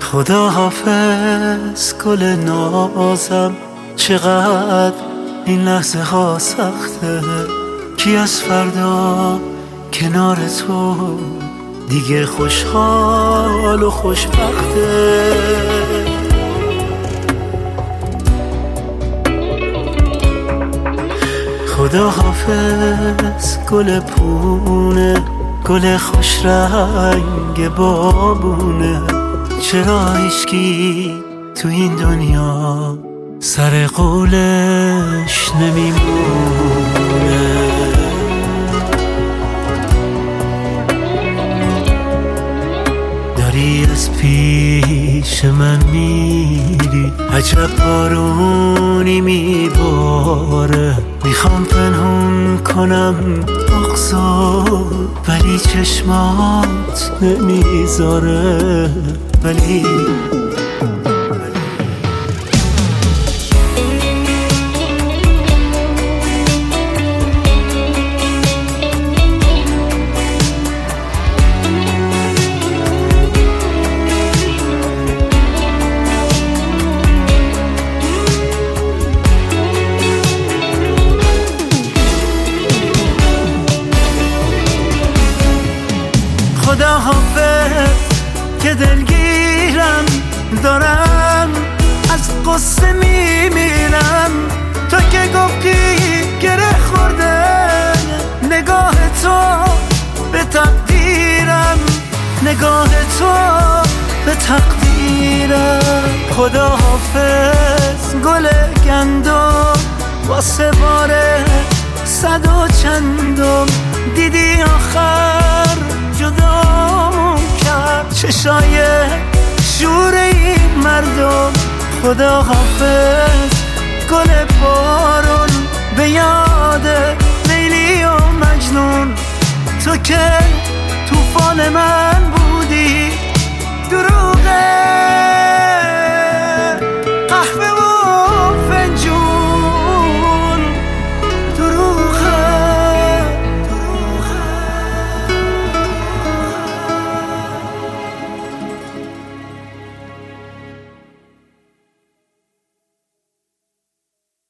خدا حافظ گل نازم، چقدر این لحظه ها سخته. کی از فردا کنار تو دیگه خوشحال و خوشبخته. خدا حافظ گل پونه، گل خوش رنگ بابونه. چرا هیچکی تو این دنیا سر قولش نمیمونه؟ داری از پیش من میری، عجب بارونی میباره. میخوام پنهون کنم بغضو ولی چشمات نمیذاره. ولی خدا حافظ که دلگیرم، دارم از قصه میمیرم. تو که گفتی گره خورده نگاه تو به تقدیرم، نگاه تو به تقدیرم. خدا حافظ گل گندم، واسه باره صد و چندم. دیدی آخر جدامون کرد چشای شور این مردم. خدا حافظ گل بارون، به یاد لیلی و مجنون. تو که طوفان من بودی، درود